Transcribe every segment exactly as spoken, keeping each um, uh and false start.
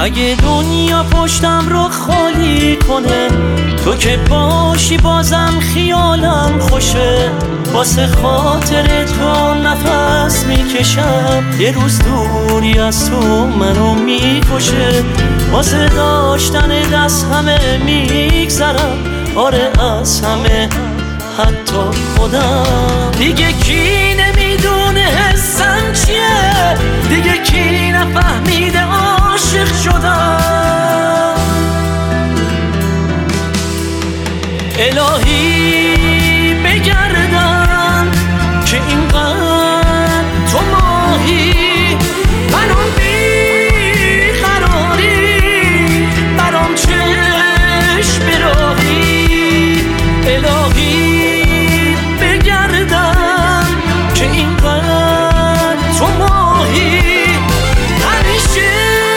اگه دنیا پشتم رو خالی کنه، تو که باشی بازم خیالم خوشه. واسه خاطر تو نفس میکشم، یه روز دوری از تو منو میکشه. واسه داشتن دست همه میگذرم، آره از همه حتی خودم. دیگه کی نمیدونه حسم چیه، دیگه کی نفهمیده عاشق شدم. الهی بگردم که اینقدر تو ماهی، منو بیقراری، برام چشم براهی. الهی بگردم که اینقدر تو ماهی، همیشه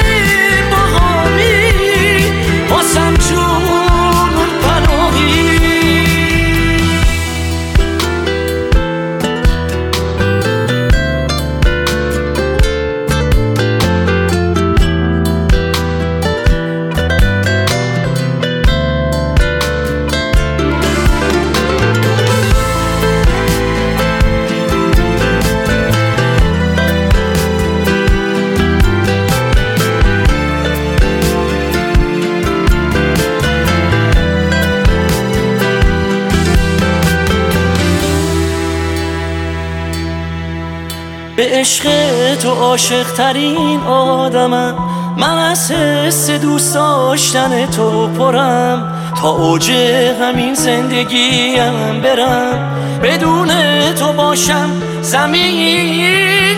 باهامی، واسم جون پناهی. به عشق تو عاشق ترین آدمم، من از حس دوست داشتن تو پرم. تا اوج همین زندگیم برم، بدون تو باشم زمین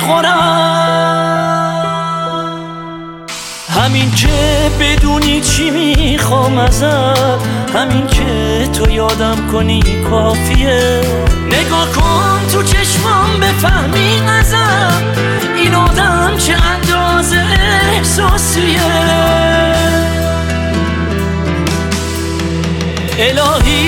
میخورم. همین که بدونی چی میخوام ازت، همین که تو یادم کنی کافیه. نگاه کن تو چشمام بفهمی ازم، این آدم چه اندازه احساسیه. الهی